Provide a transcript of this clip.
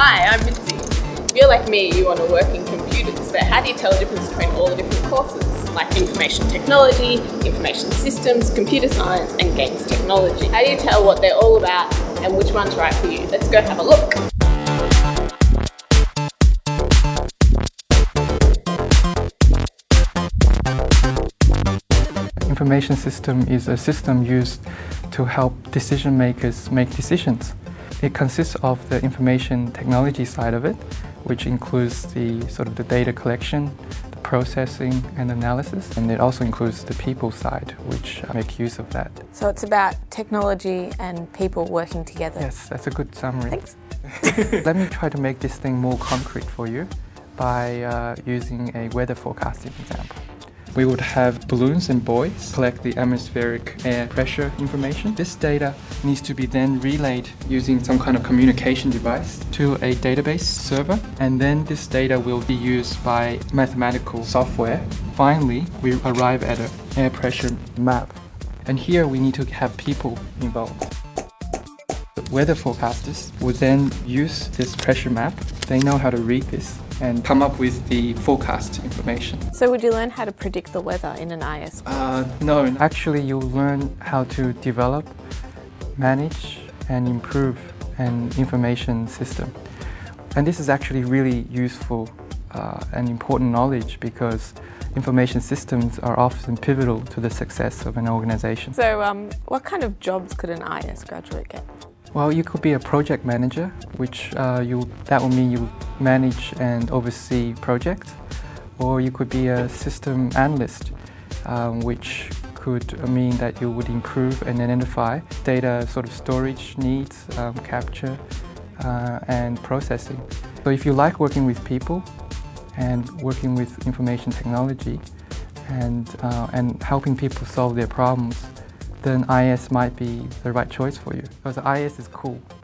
Hi, I'm Mitzi. If you're like me, you want to work in computers, but how do you tell the difference between all the different courses? Like information technology, information systems, computer science, and games technology. How do you tell what they're all about and which one's right for you? Let's go have a look. Information system is a system used to help decision makers make decisions. It consists of the information technology side of it, which includes the data collection, the processing and analysis, and it also includes the people side, which make use of that. So it's about technology and people working together. Yes, that's a good summary. Thanks. Let me try to make this thing more concrete for you by using a weather forecasting example. We would have balloons and buoys collect the atmospheric air pressure information. This data needs to be then relayed using some kind of communication device to a database server, and then this data will be used by mathematical software. Finally, we arrive at an air pressure map, and here we need to have people involved. The weather forecasters would then use this pressure map. They know how to read this and come up with the forecast information. So would you learn how to predict the weather in an IS course? No, actually you'll learn how to develop, manage and improve an information system. And this is actually really useful and important knowledge because information systems are often pivotal to the success of an organization. So what kind of jobs could an IS graduate get? Well, you could be a project manager, which that will mean you manage and oversee projects, or you could be a system analyst, which could mean that you would improve and identify data storage needs, capture and processing. So if you like working with people and working with information technology and helping people solve their problems, then IS might be the right choice for you, because IS is cool.